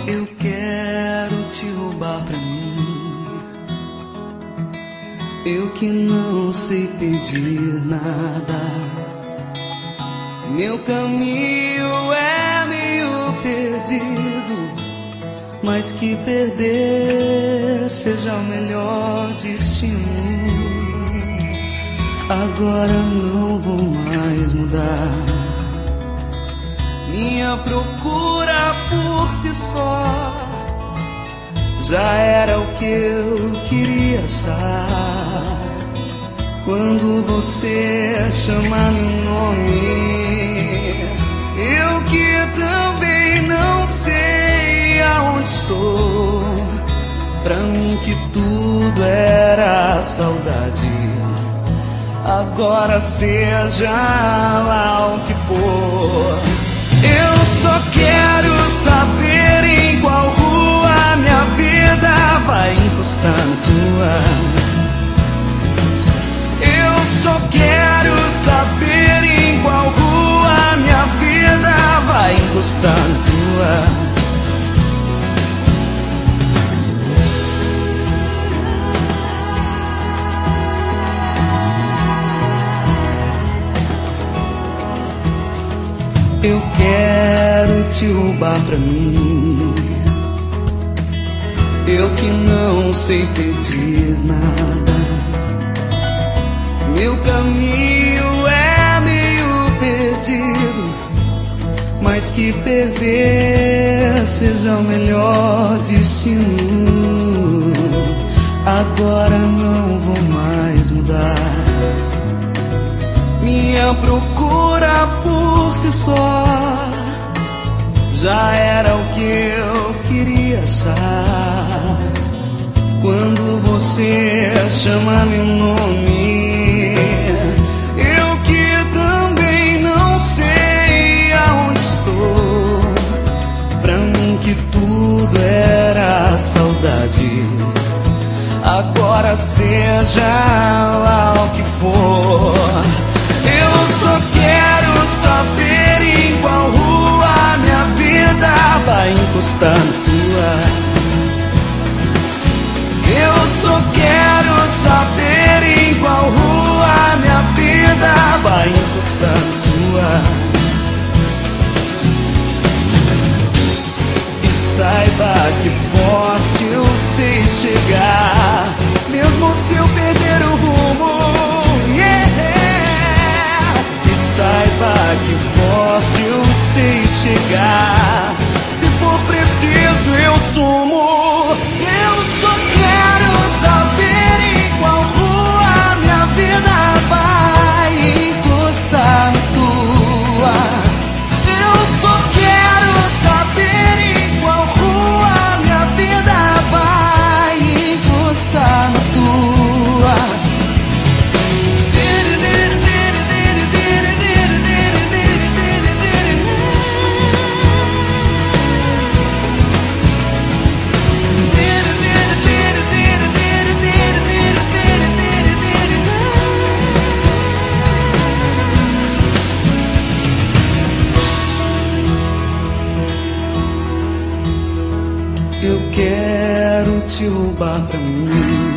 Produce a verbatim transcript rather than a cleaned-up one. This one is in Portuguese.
Eu quero te roubar pra mim, eu que não sei pedir nada. Meu caminho é meio perdido, mas que perder seja o melhor destino. Agora não vou mais mudar. Minha procura por si só já era o que eu queria achar. Quando você chama meu nome, eu que também não sei aonde estou. Pra mim que tudo era saudade, agora seja lá o que for. Eu só quero saber em qual rua minha vida vai encostar na tua. Eu só quero saber em qual rua minha vida vai encostar na tua. Eu quero te roubar pra mim, eu que não sei pedir nada. Meu caminho é meio perdido, mas que perder seja o melhor destino. Agora não vou mais mudar. Minha procura por si só já era o que eu queria achar. Quando você chama meu nome, eu que também não sei aonde estou. Pra mim que tudo era saudade, agora seja lá o que for. Eu só quero saber em qual rua minha vida vai encostar na tua. Eu só quero saber em qual rua minha vida vai encostar na tua. E saiba que forte eu sei chegar, mesmo se eu perder o rumo. Saiba que forte eu sei chegar, se for preciso eu sumo. Eu só quero saber em qual rua minha vida vai encostar na tua. Eu só quero saber em qual rua minha vida vai encostar na tua. Eu quero te roubar pra mim,